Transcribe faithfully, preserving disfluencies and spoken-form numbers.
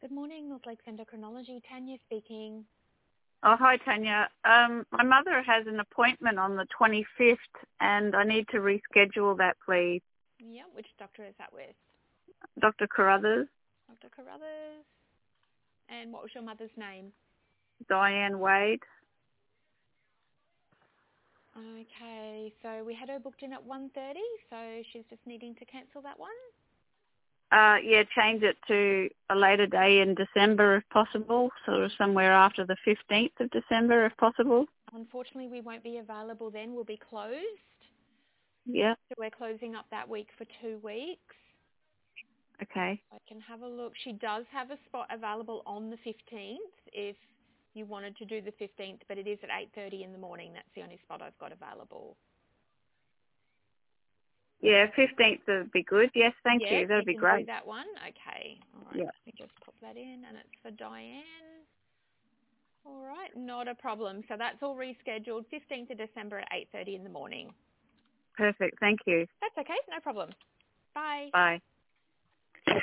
Good morning, North Lakes Endocrinology. Tanya speaking. Oh, hi, Tanya. Um, my mother has an appointment on the twenty-fifth, and I need to reschedule that, please. Yeah, which doctor is that with? Doctor Carruthers, Doctor Carruthers. And what was your mother's name? Diane Wade. Okay, so we had her booked in at one thirty, so she's just needing to cancel that one. Uh, yeah, change it to a later day in December if possible, sort of somewhere after the fifteenth of December if possible. Unfortunately, we won't be available then. We'll be closed. Yeah, So we're closing up that week for two weeks. okay. I can have a look. She does have a spot available on the fifteenth if you wanted to do the fifteenth, but it is at eight thirty in the morning. That's the only spot I've got available. Yeah, fifteenth would be good. Yes, thank Yes, you. That you would be can do great. that one. Okay. All right. Yeah. Let me just pop that in, and it's for Diane. All right. Not a problem. So that's all rescheduled. fifteenth of December at eight thirty in the morning. Perfect. Thank you. That's okay. No problem. Bye. Bye.